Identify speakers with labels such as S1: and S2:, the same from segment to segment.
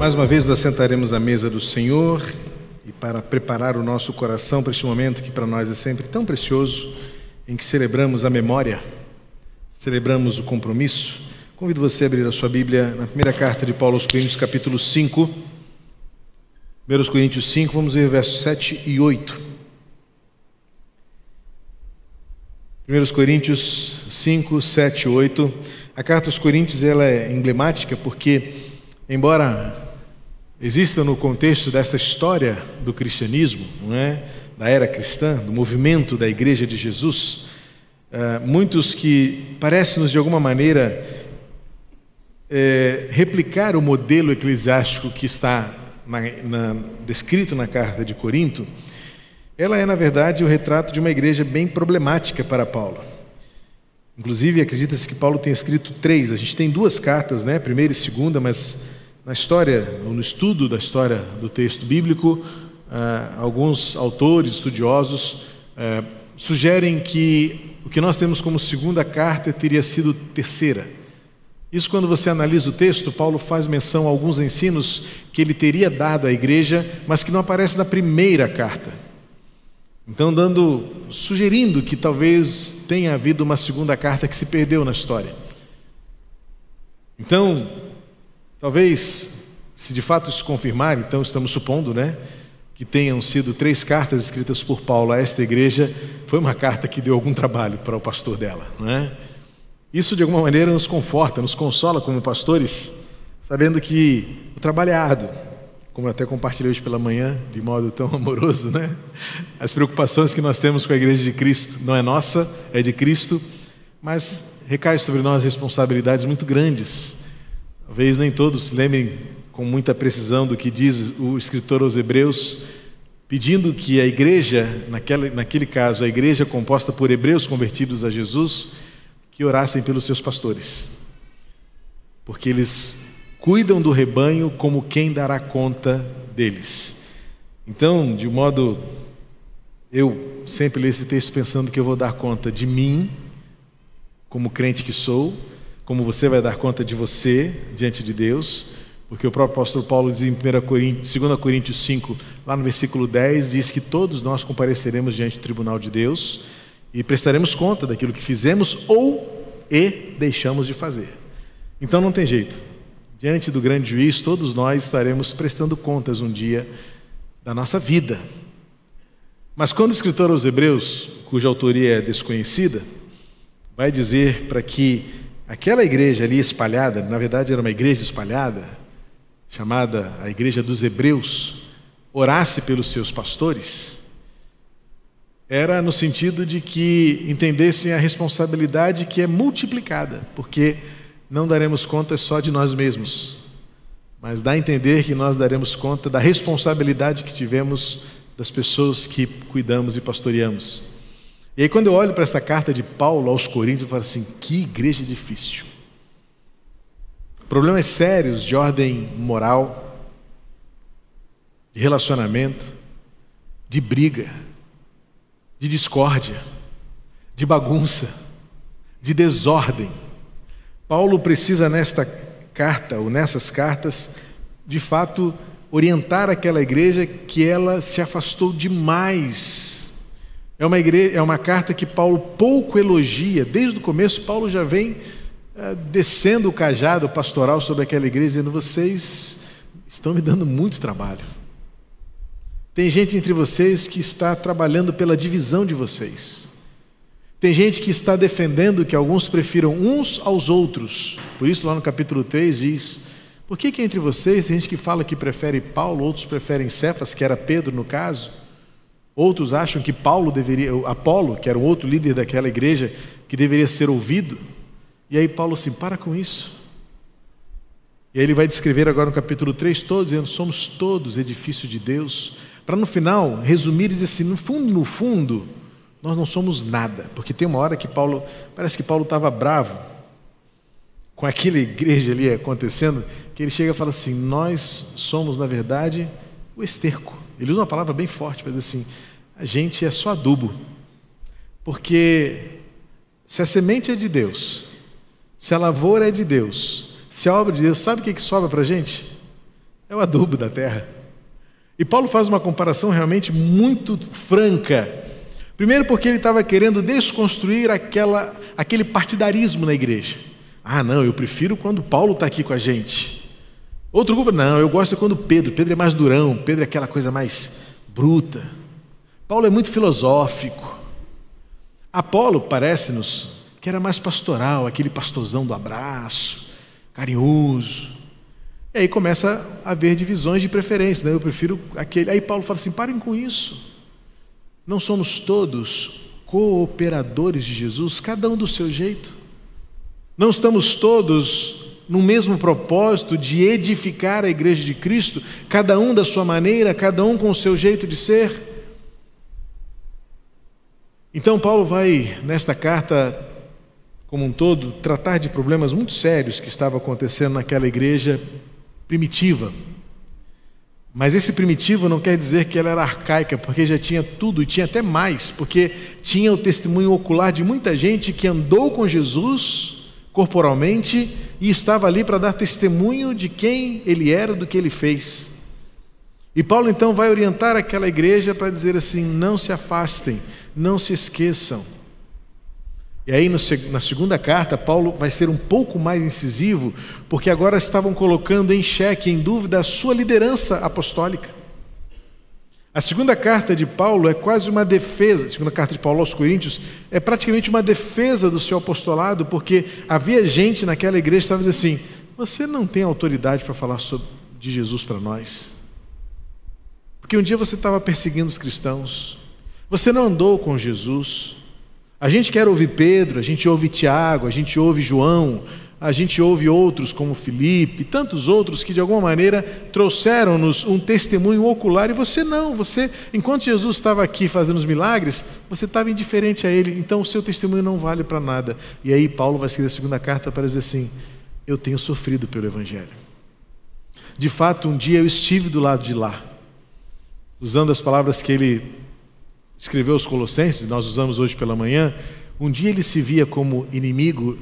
S1: Mais uma vez nos assentaremos à mesa do Senhor e para preparar o nosso coração para este momento que para nós é sempre tão precioso, em que celebramos a memória, celebramos o compromisso. Convido você a abrir a sua Bíblia na primeira carta de Paulo aos Coríntios, capítulo 5. 1 Coríntios 5, vamos ver versos 7 e 8. 1 Coríntios 5, 7 e 8. A carta aos Coríntios ela é emblemática porque, embora exista no contexto dessa história do cristianismo, não é? Da era cristã, do movimento da Igreja de Jesus, muitos que parecem-nos de alguma maneira replicar o modelo eclesiástico que está descrito na carta de Corinto, ela é, na verdade, o retrato de uma igreja bem problemática para Paulo. Inclusive, acredita-se que Paulo tenha escrito 3. A gente tem 2 cartas, né? Primeira e segunda, mas na história, no estudo da história do texto bíblico, alguns autores, estudiosos, sugerem que o que nós temos como segunda carta teria sido terceira. Isso, quando você analisa o texto, Paulo faz menção a alguns ensinos que ele teria dado à igreja, mas que não aparecem na primeira carta. Então, sugerindo que talvez tenha havido uma segunda carta que se perdeu na história. Então, talvez, se de fato isso confirmar, então estamos supondo, né, que tenham sido 3 cartas escritas por Paulo a esta igreja, foi uma carta que deu algum trabalho para o pastor dela, não é? Isso, de alguma maneira, nos conforta, nos consola como pastores, sabendo que o trabalho é árduo, como eu até compartilhei hoje pela manhã, de modo tão amoroso, né? As preocupações que nós temos com a Igreja de Cristo não é nossa, é de Cristo, mas recai sobre nós responsabilidades muito grandes. Talvez nem todos se lembrem com muita precisão do que diz o escritor aos Hebreus, pedindo que a igreja, naquele caso, a igreja composta por hebreus convertidos a Jesus, que orassem pelos seus pastores, porque eles cuidam do rebanho como quem dará conta deles. Então, de modo, eu sempre leio esse texto pensando que eu vou dar conta de mim, como crente que sou, como você vai dar conta de você diante de Deus, porque o próprio apóstolo Paulo diz em 2 Coríntios 5, lá no versículo 10, diz que todos nós compareceremos diante do tribunal de Deus e prestaremos conta daquilo que fizemos e deixamos de fazer. Então não tem jeito. Diante do grande juiz, todos nós estaremos prestando contas um dia da nossa vida. Mas quando o escritor aos Hebreus, cuja autoria é desconhecida, vai dizer para que aquela igreja ali espalhada, na verdade era uma igreja espalhada, chamada a Igreja dos Hebreus, orasse pelos seus pastores, era no sentido de que entendessem a responsabilidade que é multiplicada, porque não daremos conta só de nós mesmos, mas dá a entender que nós daremos conta da responsabilidade que tivemos das pessoas que cuidamos e pastoreamos. E aí, quando eu olho para essa carta de Paulo aos Coríntios, eu falo assim, que igreja difícil. Problemas sérios de ordem moral, de relacionamento, de briga, de discórdia, de bagunça, de desordem. Paulo precisa nesta carta, ou nessas cartas, de fato, orientar aquela igreja que ela se afastou demais. É uma carta que Paulo pouco elogia. Desde o começo, Paulo já vem descendo o cajado pastoral sobre aquela igreja, dizendo, vocês estão me dando muito trabalho. Tem gente entre vocês que está trabalhando pela divisão de vocês. Tem gente que está defendendo que alguns prefiram uns aos outros. Por isso, lá no capítulo 3 diz, por que entre vocês tem gente que fala que prefere Paulo, outros preferem Cefas, que era Pedro no caso? Outros acham que Apolo, que era um outro líder daquela igreja, que deveria ser ouvido. E aí Paulo assim, para com isso. E aí ele vai descrever agora no capítulo 3, dizendo, somos todos edifício de Deus, para no final resumir e dizer assim, no fundo, nós não somos nada, porque tem uma hora que parece que Paulo estava bravo com aquela igreja ali acontecendo, que ele chega e fala assim, nós somos na verdade o esterco. Ele usa uma palavra bem forte, para dizer assim, a gente é só adubo, porque se a semente é de Deus, se a lavoura é de Deus, se a obra de Deus, sabe o que sobra para a gente? é o adubo da terra. E Paulo faz uma comparação realmente muito franca. Primeiro porque ele estava querendo desconstruir aquele partidarismo na igreja. Ah, não, eu prefiro quando Paulo está aqui com a gente. Outro grupo, não, eu gosto quando Pedro é mais durão, Pedro é aquela coisa mais bruta. Paulo é muito filosófico. Apolo, parece-nos, que era mais pastoral, aquele pastorzão do abraço, carinhoso. E aí começa a haver divisões de preferência, né? Eu prefiro aquele. Aí Paulo fala assim: parem com isso. Não somos todos cooperadores de Jesus, cada um do seu jeito. Não estamos todos no mesmo propósito de edificar a igreja de Cristo, cada um da sua maneira, cada um com o seu jeito de ser. Então Paulo vai, nesta carta como um todo, tratar de problemas muito sérios que estavam acontecendo naquela igreja primitiva. Mas esse primitivo não quer dizer que ela era arcaica, porque já tinha tudo e tinha até mais, porque tinha o testemunho ocular de muita gente que andou com Jesus corporalmente e estava ali para dar testemunho de quem ele era, do que ele fez. E Paulo então vai orientar aquela igreja para dizer assim: não se afastem, não se esqueçam. E aí na segunda carta Paulo vai ser um pouco mais incisivo, porque agora estavam colocando em xeque, em dúvida, a sua liderança apostólica. A segunda carta de Paulo é quase uma defesa, a segunda carta de Paulo aos Coríntios é praticamente uma defesa do seu apostolado, porque havia gente naquela igreja que estava dizendo assim: você não tem autoridade para falar de Jesus para nós. Porque um dia você estava perseguindo os cristãos, você não andou com Jesus. A gente quer ouvir Pedro, a gente ouve Tiago, a gente ouve João, a gente ouve outros como Filipe, tantos outros que de alguma maneira trouxeram-nos um testemunho ocular, e você não, enquanto Jesus estava aqui fazendo os milagres, você estava indiferente a ele, então o seu testemunho não vale para nada. E aí Paulo vai escrever a segunda carta para dizer assim: eu tenho sofrido pelo Evangelho. De fato, um dia eu estive do lado de lá, usando as palavras que ele escreveu aos Colossenses, nós usamos hoje pela manhã. Um dia ele se via como inimigo,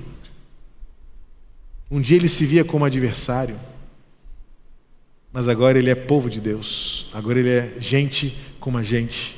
S1: um dia ele se via como adversário, mas agora ele é povo de Deus, agora ele é gente como a gente.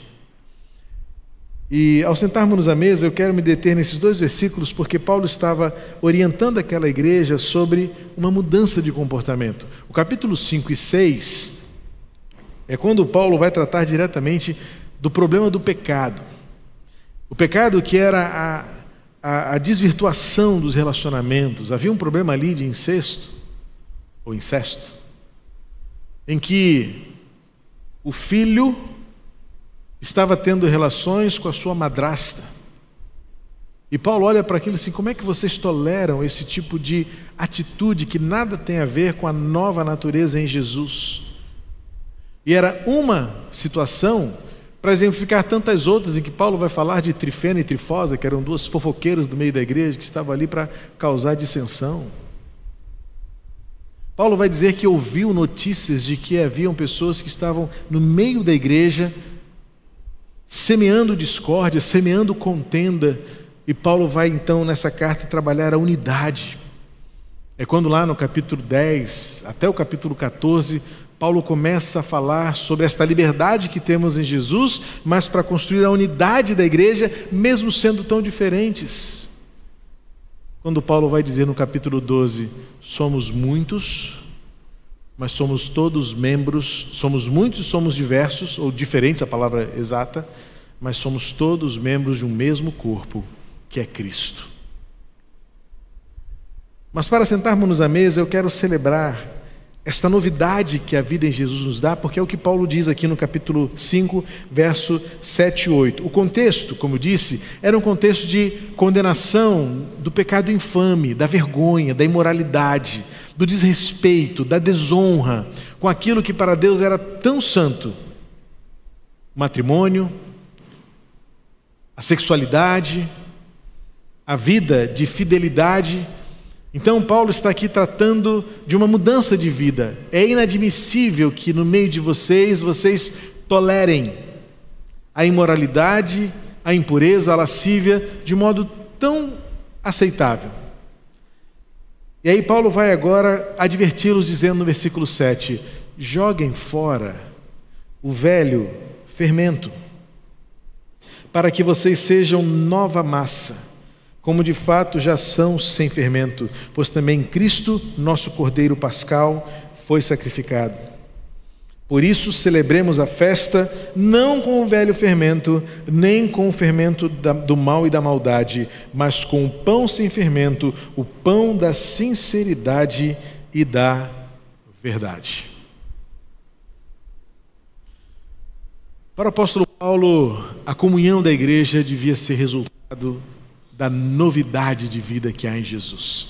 S1: E ao sentarmos à mesa, eu quero me deter nesses 2 versículos, porque Paulo estava orientando aquela igreja sobre uma mudança de comportamento. O capítulo 5 e 6 é quando Paulo vai tratar diretamente do problema do pecado. O pecado que era a desvirtuação dos relacionamentos. Havia um problema ali de incesto, ou incesto, em que o filho estava tendo relações com a sua madrasta. E Paulo olha para aquilo assim: como é que vocês toleram esse tipo de atitude que nada tem a ver com a nova natureza em Jesus? E era uma situação para exemplificar tantas outras em que Paulo vai falar de Trifena e Trifosa, que eram 2 fofoqueiros do meio da igreja que estavam ali para causar dissensão. Paulo vai dizer que ouviu notícias de que haviam pessoas que estavam no meio da igreja semeando discórdia, semeando contenda, e Paulo vai então nessa carta trabalhar a unidade. É quando lá no capítulo 10 até o capítulo 14 Paulo começa a falar sobre esta liberdade que temos em Jesus, mas para construir a unidade da igreja, mesmo sendo tão diferentes. Quando Paulo vai dizer no capítulo 12, somos muitos, mas somos todos membros, somos muitos, somos diversos, ou diferentes, a palavra exata, mas somos todos membros de um mesmo corpo, que é Cristo. Mas para sentarmos à mesa, eu quero celebrar esta novidade que a vida em Jesus nos dá, porque é o que Paulo diz aqui no capítulo 5, verso 7 e 8. O contexto, como eu disse, era um contexto de condenação do pecado infame, da vergonha, da imoralidade, do desrespeito, da desonra, com aquilo que para Deus era tão santo: o matrimônio, a sexualidade, a vida de fidelidade. Então Paulo está aqui tratando de uma mudança de vida. É inadmissível que no meio de vocês tolerem a imoralidade, a impureza, a lascívia de modo tão aceitável. E aí Paulo vai agora adverti-los dizendo no versículo 7: joguem fora o velho fermento, para que vocês sejam nova massa, como de fato já são sem fermento, pois também Cristo, nosso Cordeiro Pascal, foi sacrificado. Por isso celebremos a festa não com o velho fermento, nem com o fermento do mal e da maldade, mas com o pão sem fermento, o pão da sinceridade e da verdade. Para o apóstolo Paulo, a comunhão da igreja devia ser resultado da novidade de vida que há em Jesus.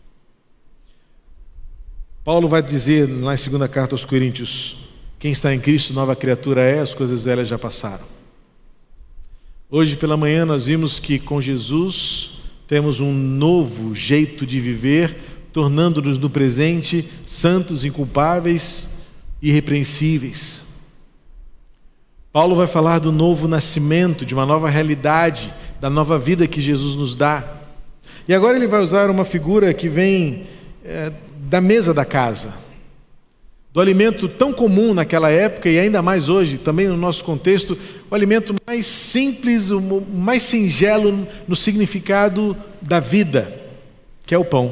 S1: Paulo vai dizer na segunda carta aos Coríntios: quem está em Cristo, nova criatura é, as coisas velhas já passaram. Hoje pela manhã nós vimos que com Jesus temos um novo jeito de viver, tornando-nos no presente santos, inculpáveis, irrepreensíveis. Paulo vai falar do novo nascimento, de uma nova realidade, da nova vida que Jesus nos dá. E agora ele vai usar uma figura que vem da mesa da casa, do alimento tão comum naquela época e ainda mais hoje, também no nosso contexto, o alimento mais simples, o mais singelo no significado da vida, que é o pão.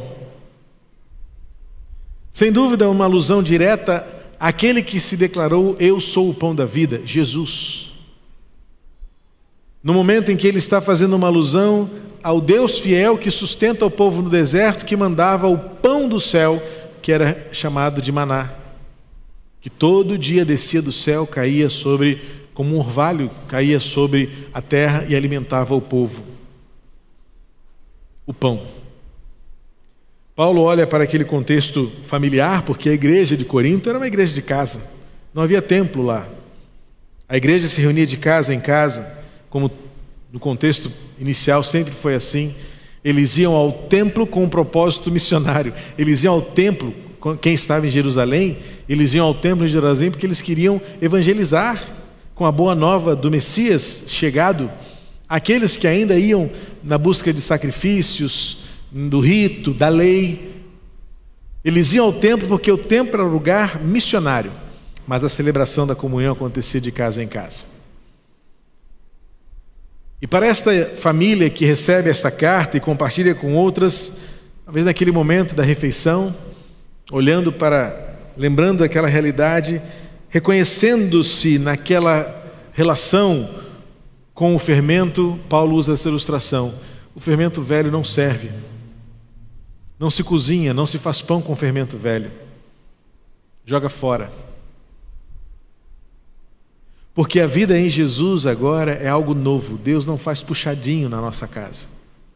S1: Sem dúvida, uma alusão direta àquele que se declarou: eu sou o pão da vida, Jesus. No momento em que ele está fazendo uma alusão ao Deus fiel que sustenta o povo no deserto, que mandava o pão do céu, que era chamado de maná, que todo dia descia do céu, caía como um orvalho, caía sobre a terra e alimentava o povo. O pão. Paulo olha para aquele contexto familiar, porque a igreja de Corinto era uma igreja de casa, não havia templo lá. A igreja se reunia de casa em casa, como no contexto inicial sempre foi assim. Eles iam ao templo com um propósito missionário, eles iam ao templo. Quem estava em Jerusalém, eles iam ao templo em Jerusalém porque eles queriam evangelizar com a boa nova do Messias chegado, aqueles que ainda iam na busca de sacrifícios, do rito, da lei. Eles iam ao templo porque o templo era um lugar missionário, mas a celebração da comunhão acontecia de casa em casa. E para esta família que recebe esta carta e compartilha com outras, talvez naquele momento da refeição, lembrando daquela realidade, reconhecendo-se naquela relação com o fermento, Paulo usa essa ilustração: o fermento velho não serve, não se cozinha, não se faz pão com fermento velho, joga fora. Porque a vida em Jesus agora é algo novo. Deus não faz puxadinho na nossa casa.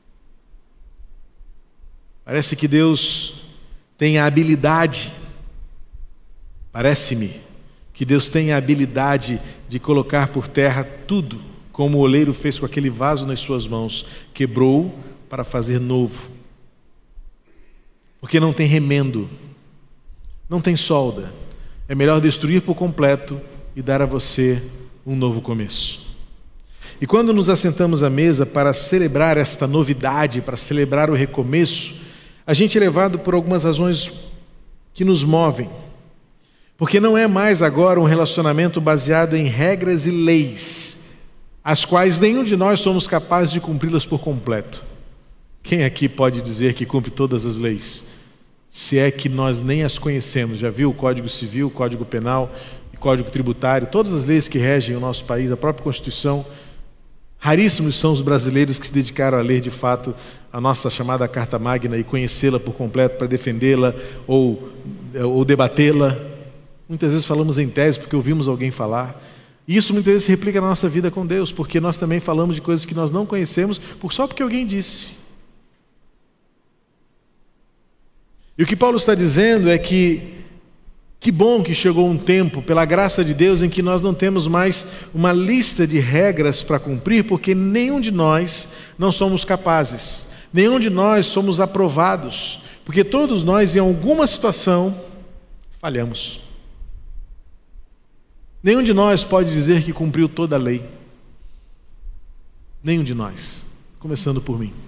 S1: Parece que Deus tem a habilidade, parece-me que Deus tem a habilidade de colocar por terra tudo, como o oleiro fez com aquele vaso nas suas mãos, quebrou para fazer novo. Porque não tem remendo, não tem solda. É melhor destruir por completo e dar a você um novo começo. E quando nos assentamos à mesa para celebrar esta novidade, para celebrar o recomeço, a gente é levado por algumas razões que nos movem. Porque não é mais agora um relacionamento baseado em regras e leis, as quais nenhum de nós somos capazes de cumpri-las por completo. Quem aqui pode dizer que cumpre todas as leis? Se é que nós nem as conhecemos. Já viu o Código Civil, o Código Penal, o Código Tributário, todas as leis que regem o nosso país, a própria Constituição. Raríssimos são os brasileiros que se dedicaram a ler de fato a nossa chamada Carta Magna e conhecê-la por completo para defendê-la ou debatê-la. Muitas vezes falamos em tese porque ouvimos alguém falar. E isso muitas vezes se replica na nossa vida com Deus, porque nós também falamos de coisas que nós não conhecemos só porque alguém disse. E o que Paulo está dizendo é que bom que chegou um tempo, pela graça de Deus, em que nós não temos mais uma lista de regras para cumprir, porque nenhum de nós não somos capazes, nenhum de nós somos aprovados, porque todos nós, em alguma situação, falhamos. Nenhum de nós pode dizer que cumpriu toda a lei. Nenhum de nós, começando por mim.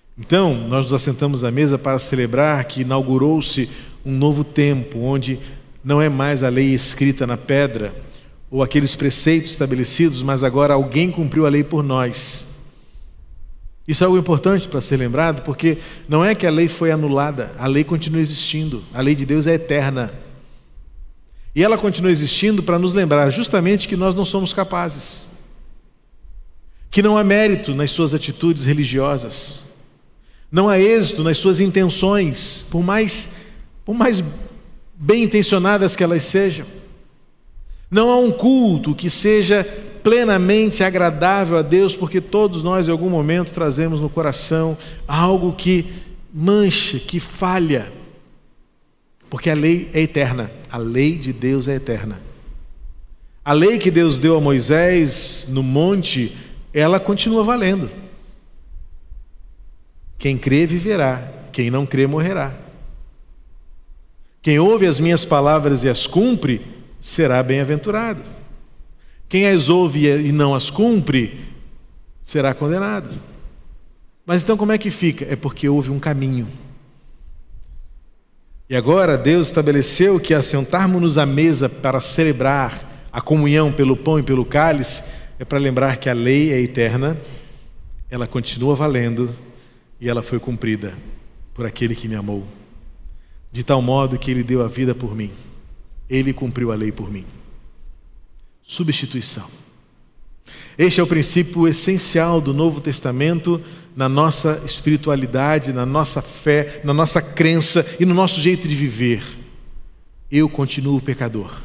S1: Então, nós nos assentamos à mesa para celebrar que inaugurou-se um novo tempo, onde não é mais a lei escrita na pedra ou aqueles preceitos estabelecidos, mas agora alguém cumpriu a lei por nós. Isso é algo importante para ser lembrado, porque não é que a lei foi anulada, a lei continua existindo, a lei de Deus é eterna. E ela continua existindo para nos lembrar justamente que nós não somos capazes, que não há mérito nas suas atitudes religiosas, não há êxito nas suas intenções, por mais bem intencionadas que elas sejam. Não há um culto que seja plenamente agradável a Deus, porque todos nós em algum momento trazemos no coração algo que mancha, que falha, porque a lei é eterna, a lei de Deus é eterna. A lei que Deus deu a Moisés no monte, ela continua valendo. Quem crê viverá, quem não crê morrerá. Quem ouve as minhas palavras e as cumpre, será bem-aventurado. Quem as ouve e não as cumpre, será condenado. Mas então como é que fica? É porque houve um caminho. E agora Deus estabeleceu que assentarmos-nos à mesa para celebrar a comunhão pelo pão e pelo cálice, é para lembrar que a lei é eterna, ela continua valendo e ela foi cumprida por aquele que me amou, de tal modo que ele deu a vida por mim. Ele cumpriu a lei por mim. Substituição. Este é o princípio essencial do Novo Testamento na nossa espiritualidade, na nossa fé, na nossa crença e no nosso jeito de viver. Eu continuo pecador,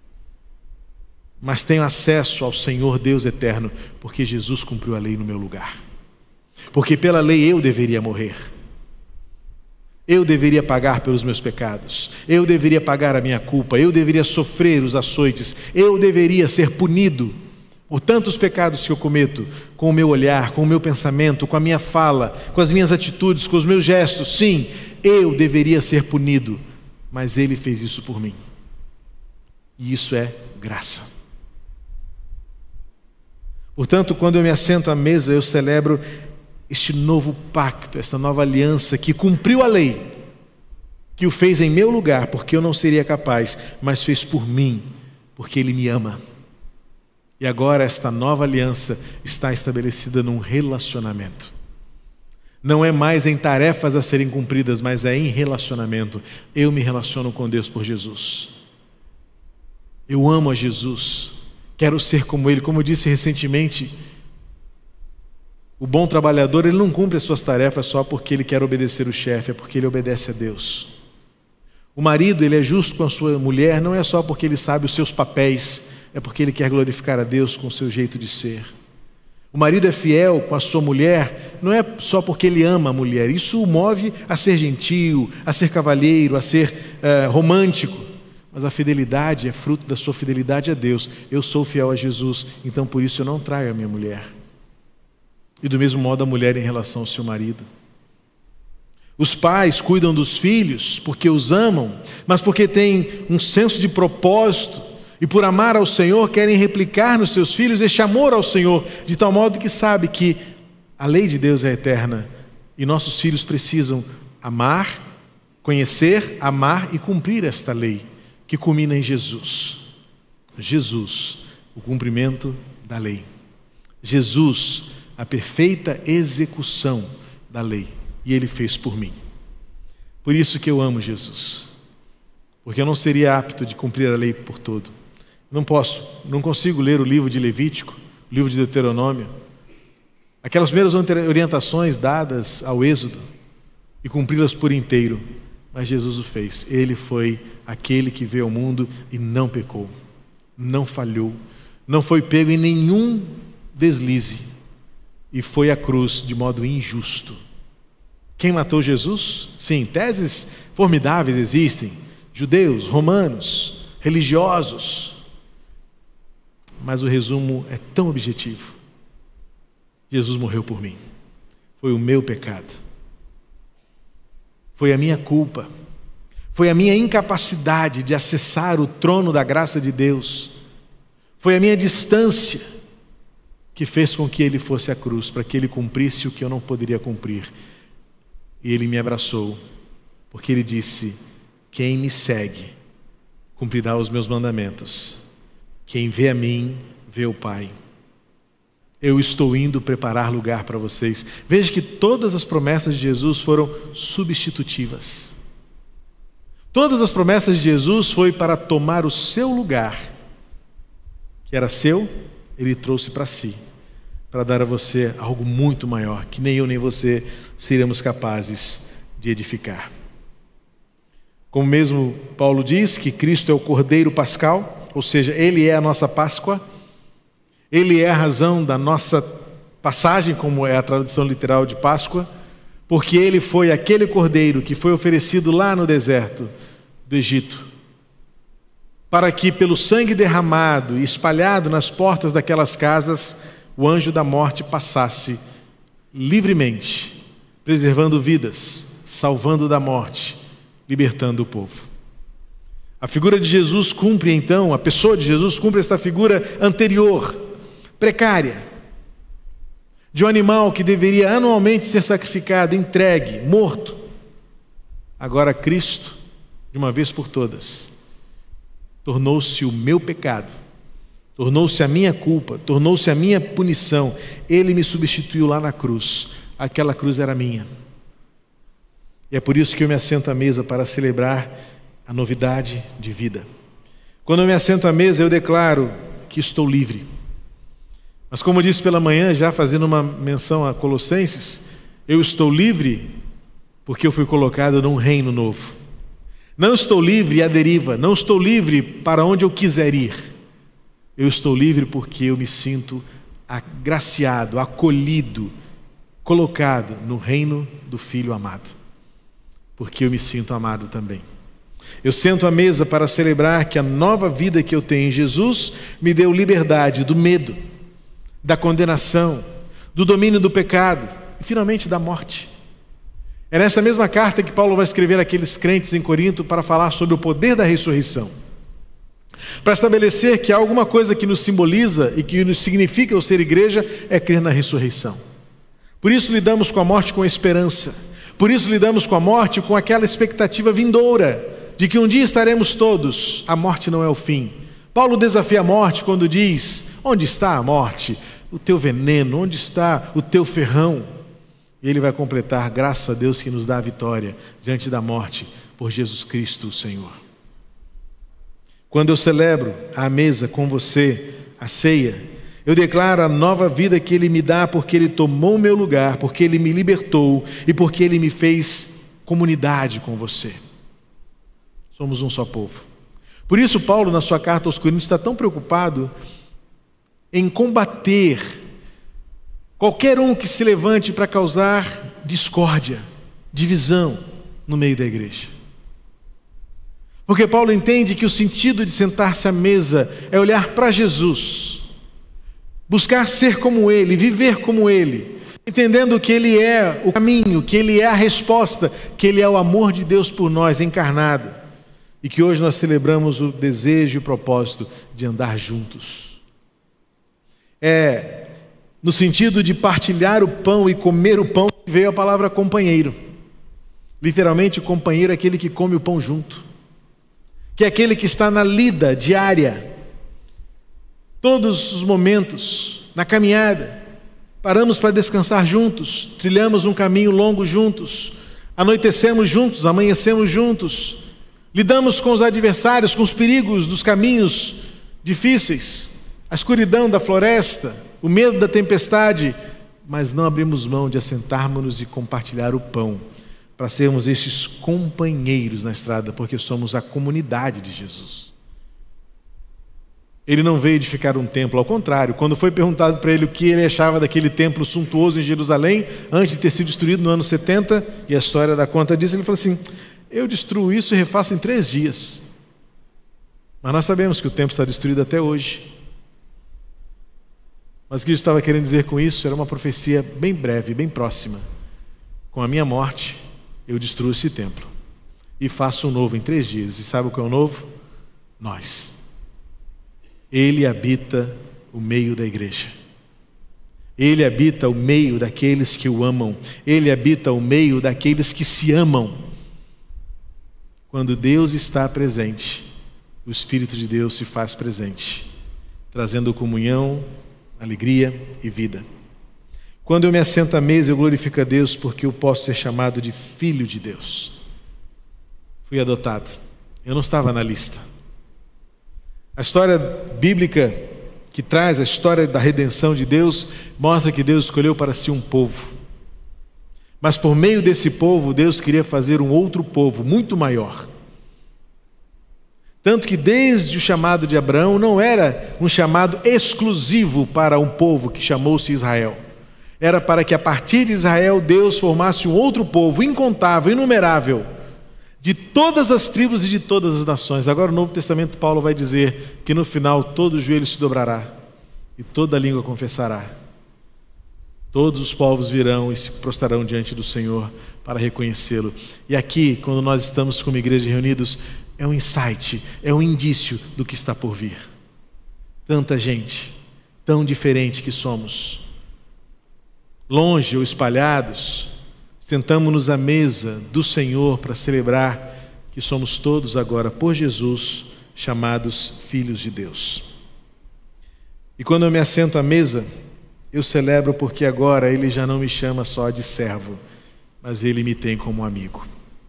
S1: mas tenho acesso ao Senhor Deus eterno, porque Jesus cumpriu a lei no meu lugar. Porque pela lei eu deveria morrer. Eu deveria pagar pelos meus pecados, eu deveria pagar a minha culpa, eu deveria sofrer os açoites, eu deveria ser punido por tantos pecados que eu cometo, com o meu olhar, com o meu pensamento, com a minha fala, com as minhas atitudes, com os meus gestos. Sim, eu deveria ser punido, mas Ele fez isso por mim. E isso é graça. Portanto, quando eu me assento à mesa, eu celebro este novo pacto, esta nova aliança que cumpriu a lei, que o fez em meu lugar, porque eu não seria capaz, mas fez por mim, porque Ele me ama. E agora esta nova aliança está estabelecida num relacionamento. Não é mais em tarefas a serem cumpridas, mas é em relacionamento. Eu me relaciono com Deus por Jesus. Eu amo a Jesus. Quero ser como Ele. Como eu disse recentemente, o bom trabalhador, ele não cumpre as suas tarefas só porque ele quer obedecer o chefe, é porque ele obedece a Deus. O marido, ele é justo com a sua mulher, não é só porque ele sabe os seus papéis, é porque ele quer glorificar a Deus com o seu jeito de ser. O marido é fiel com a sua mulher, não é só porque ele ama a mulher, isso o move a ser gentil, a ser cavalheiro, a ser romântico. Mas a fidelidade é fruto da sua fidelidade a Deus. Eu sou fiel a Jesus, então por isso eu não traio a minha mulher. E do mesmo modo a mulher em relação ao seu marido. Os pais cuidam dos filhos porque os amam, mas porque têm um senso de propósito e por amar ao Senhor querem replicar nos seus filhos este amor ao Senhor, de tal modo que sabe que a lei de Deus é eterna e nossos filhos precisam amar, conhecer, amar e cumprir esta lei que culmina em Jesus. Jesus, o cumprimento da lei. Jesus, a perfeita execução da lei, e Ele fez por mim. Por isso que eu amo Jesus, porque eu não seria apto de cumprir a lei por todo. Não consigo ler o livro de Levítico, o livro de Deuteronômio, aquelas primeiras orientações dadas ao Êxodo, e cumpri-las por inteiro, mas Jesus o fez. Ele foi aquele que veio ao mundo e não pecou, não falhou, não foi pego em nenhum deslize, e foi à cruz de modo injusto. Quem matou Jesus? Sim, teses formidáveis existem, judeus, romanos, religiosos, mas o resumo é tão objetivo. Jesus morreu por mim, foi o meu pecado, foi a minha culpa, foi a minha incapacidade de acessar o trono da graça de Deus, foi a minha distância que fez com que Ele fosse à cruz, para que Ele cumprisse o que eu não poderia cumprir. E Ele me abraçou, porque Ele disse: quem me segue, cumprirá os meus mandamentos. Quem vê a mim, vê o Pai. Eu estou indo preparar lugar para vocês. Veja que todas as promessas de Jesus foram substitutivas. Todas as promessas de Jesus foi para tomar o seu lugar, que era seu, ele trouxe para si, para dar a você algo muito maior, que nem eu nem você seremos capazes de edificar. Como mesmo Paulo diz que Cristo é o Cordeiro Pascal, ou seja, ele é a nossa Páscoa, ele é a razão da nossa passagem, como é a tradução literal de Páscoa, porque ele foi aquele cordeiro que foi oferecido lá no deserto do Egito, para que pelo sangue derramado e espalhado nas portas daquelas casas, o anjo da morte passasse livremente, preservando vidas, salvando da morte, libertando o povo. A figura de Jesus cumpre então, a pessoa de Jesus cumpre esta figura anterior, precária, de um animal que deveria anualmente ser sacrificado, entregue, morto. Agora Cristo, de uma vez por todas, tornou-se o meu pecado, tornou-se a minha culpa, tornou-se a minha punição. Ele me substituiu lá na cruz. Aquela cruz era minha. E é por isso que eu me assento à mesa para celebrar a novidade de vida. Quando eu me assento à mesa, eu declaro que estou livre. Mas como eu disse pela manhã, já fazendo uma menção a Colossenses, eu estou livre porque eu fui colocado num reino novo. Não estou livre à deriva, não estou livre para onde eu quiser ir. Eu estou livre porque eu me sinto agraciado, acolhido, colocado no reino do Filho amado. Porque eu me sinto amado também. Eu sento à mesa para celebrar que a nova vida que eu tenho em Jesus me deu liberdade do medo, da condenação, do domínio do pecado e finalmente da morte. É nessa mesma carta que Paulo vai escrever àqueles crentes em Corinto para falar sobre o poder da ressurreição, para estabelecer que há alguma coisa que nos simboliza e que nos significa o ser igreja é crer na ressurreição. Por isso lidamos com a morte com esperança, por isso lidamos com a morte com aquela expectativa vindoura de que um dia estaremos todos. A morte não é o fim. Paulo desafia a morte quando diz: onde está a morte? O teu veneno, onde está o teu ferrão? E ele vai completar: graças a Deus que nos dá a vitória diante da morte por Jesus Cristo, o Senhor. Quando eu celebro à mesa com você a ceia, eu declaro a nova vida que Ele me dá porque Ele tomou o meu lugar, porque Ele me libertou e porque Ele me fez comunidade com você. Somos um só povo. Por isso Paulo, na sua carta aos Coríntios, está tão preocupado em combater qualquer um que se levante para causar discórdia, divisão no meio da igreja. Porque Paulo entende que o sentido de sentar-se à mesa é olhar para Jesus, buscar ser como Ele, viver como Ele, entendendo que Ele é o caminho, que Ele é a resposta, que Ele é o amor de Deus por nós encarnado, e que hoje nós celebramos o desejo e o propósito de andar juntos. É no sentido de partilhar o pão e comer o pão que veio a palavra companheiro. Literalmente, o companheiro é aquele que come o pão junto, que é aquele que está na lida diária, todos os momentos, na caminhada, paramos para descansar juntos, trilhamos um caminho longo juntos, anoitecemos juntos, amanhecemos juntos, lidamos com os adversários, com os perigos dos caminhos difíceis, a escuridão da floresta, o medo da tempestade, mas não abrimos mão de assentarmos-nos e compartilhar o pão, para sermos estes companheiros na estrada, porque somos a comunidade de Jesus. Ele não veio edificar um templo, ao contrário, quando foi perguntado para ele o que ele achava daquele templo suntuoso em Jerusalém, antes de ter sido destruído no ano 70, e a história dá conta disso, ele falou assim: eu destruo isso e refaço em 3 dias. Mas nós sabemos que o templo está destruído até hoje. Mas o que eu estava querendo dizer com isso era uma profecia bem breve, bem próxima. Com a minha morte, eu destruo esse templo e faço um novo em 3 dias. E sabe o que é o novo? Nós. Ele habita o meio da igreja. Ele habita o meio daqueles que o amam. Ele habita o meio daqueles que se amam. Quando Deus está presente, o Espírito de Deus se faz presente, trazendo comunhão, alegria e vida. Quando eu me assento à mesa, eu glorifico a Deus porque eu posso ser chamado de filho de Deus. Fui adotado. Eu não estava na lista. A história bíblica que traz a história da redenção de Deus mostra que Deus escolheu para si um povo. Mas por meio desse povo, Deus queria fazer um outro povo muito maior. Tanto que desde o chamado de Abraão não era um chamado exclusivo para um povo que chamou-se Israel. Era para que a partir de Israel Deus formasse um outro povo incontável, inumerável, de todas as tribos e de todas as nações. Agora o Novo Testamento, Paulo vai dizer que no final todo joelho se dobrará e toda língua confessará. Todos os povos virão e se prostrarão diante do Senhor para reconhecê-lo. E aqui, quando nós estamos como igreja reunidos, é um insight, é um indício do que está por vir. Tanta gente, tão diferente que somos, longe ou espalhados, sentamos-nos à mesa do Senhor para celebrar que somos todos agora, por Jesus, chamados filhos de Deus. E quando eu me assento à mesa, eu celebro porque agora Ele já não me chama só de servo, mas Ele me tem como amigo.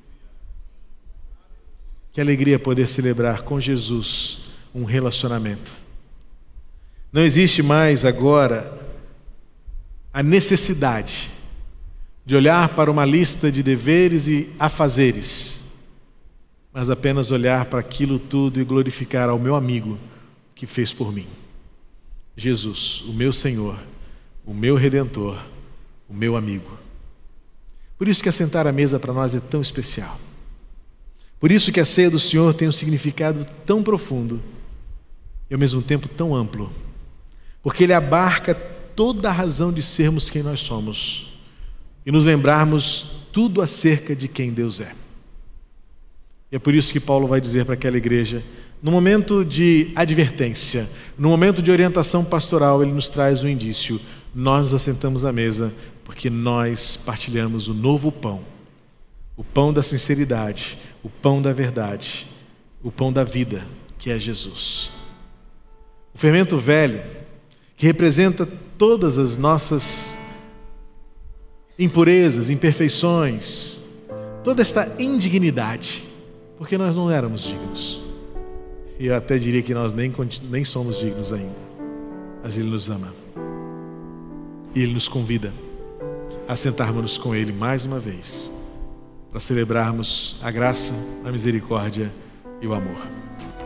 S1: Que alegria poder celebrar com Jesus um relacionamento. Não existe mais agora a necessidade de olhar para uma lista de deveres e afazeres, mas apenas olhar para aquilo tudo e glorificar ao meu amigo que fez por mim. Jesus, o meu Senhor, o meu Redentor, o meu amigo. Por isso que assentar à mesa para nós é tão especial. Por isso que a ceia do Senhor tem um significado tão profundo e ao mesmo tempo tão amplo, porque Ele abarca toda a razão de sermos quem nós somos e nos lembrarmos tudo acerca de quem Deus é. E é por isso que Paulo vai dizer para aquela igreja, no momento de advertência, no momento de orientação pastoral, ele nos traz um indício. Nós nos assentamos à mesa porque nós partilhamos o novo pão, o pão da sinceridade, o pão da verdade, o pão da vida, que é Jesus. O fermento velho, que representa todas as nossas impurezas, imperfeições, toda esta indignidade, porque nós não éramos dignos. E eu até diria que nós nem somos dignos ainda. Mas Ele nos ama. E Ele nos convida a sentarmos com Ele mais uma vez, para celebrarmos a graça, a misericórdia e o amor.